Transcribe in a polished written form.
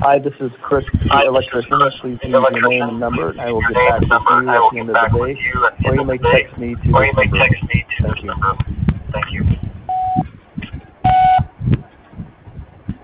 Hi, this is Chris, the electrician. Please leave your name and number, and I will get back with you at the end of the day. Or you may text me to this number. Thank you. Thank you.